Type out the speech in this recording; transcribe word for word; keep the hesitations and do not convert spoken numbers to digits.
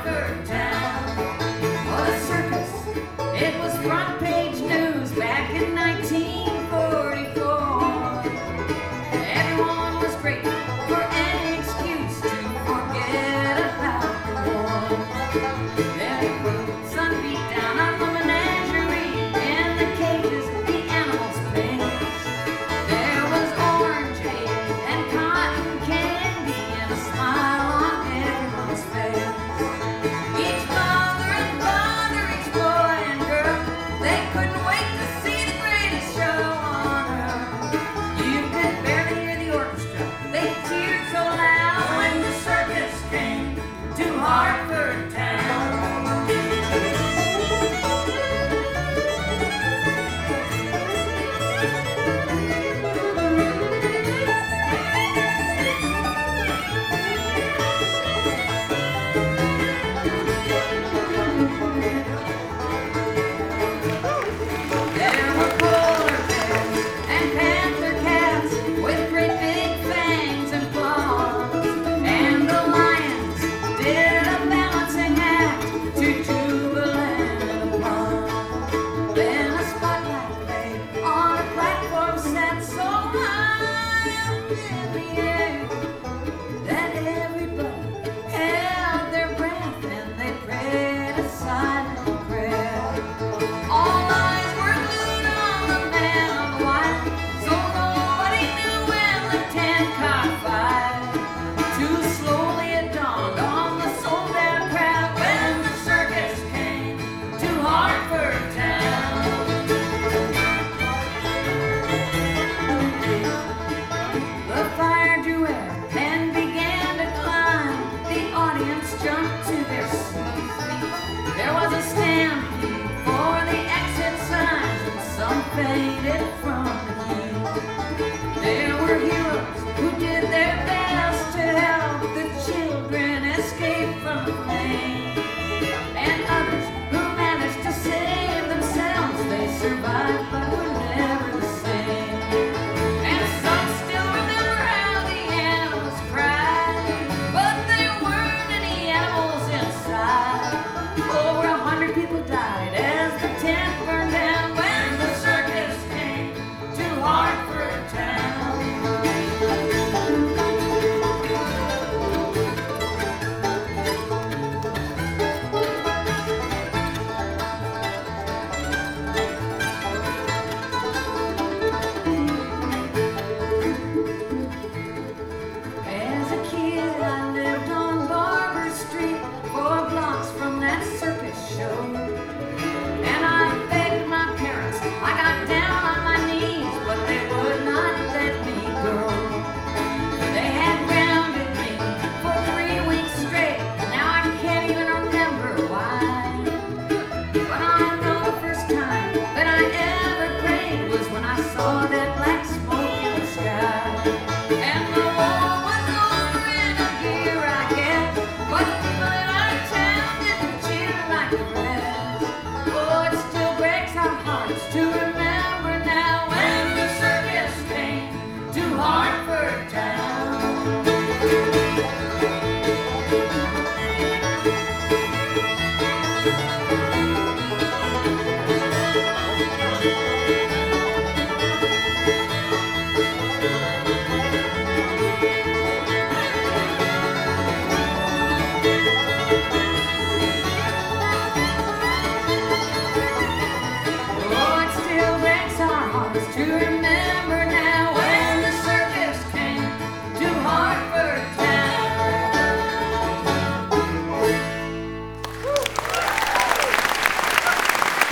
Hartford town. Oh, the circus, it was front page news back in nineteen forty-four. Everyone was grateful for any excuse to forget about the war. There, sun beat down on the menagerie in the cages, the animals paced. There was orangeade and cotton candy and a smile on everyone's face. Each mother and father, each boy and girl, they couldn't wait to see the greatest show on earth. You could barely hear the orchestra, they cheered so loud when the circus came to Hartford town. There were polar bears and panther cats with great big fangs and claws, and the lions did a balancing act to jubilant applause. Then a spotlight lay on a platform set so high up in the air that everybody held their breath and they prayed a silent prayer. All eyes were glued on the man on white, so nobody knew when the tent caught fire. Too slowly it dawned on the sold-out crowd when the circus came to Hartford town. The fire drew air and began to climb. The audience jumped to their seats. There was a stampede for the exit signs, and some faded from the heat. There were heroes who did their best to help the children escape from the flames, and others who managed to save themselves. They survived but were never the same. And some still remember how the animals cried, but there weren't any animals inside. Over a hundred people died as the tent burned down when the circus came to Hartford town. As a kid, I lived on Barber Street, four blocks from that circus show. And I begged my parents, I got down on my knees, but they would not let me go. They had grounded me for three weeks straight, now I can't even remember why. But I know the first time that I ever prayed was when I saw that black smoke in the sky. And the war was over in a year, I guess, but the people in our town didn't cheer like the rest. Oh, it still breaks our hearts to remember now when the circus came to Hartford town. Oh, it still breaks our hearts to remember